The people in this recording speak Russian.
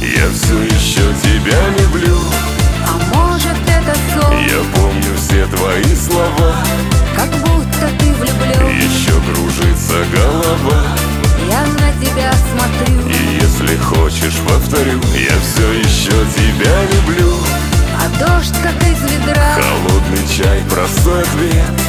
Я все еще тебя люблю. А может это сон? Я помню все твои слова. Как будто ты влюблен. Еще кружится голова. Я на тебя смотрю. И если хочешь, повторю, я все еще тебя люблю. А дождь как из ведра. Холодный чай, простой ответ.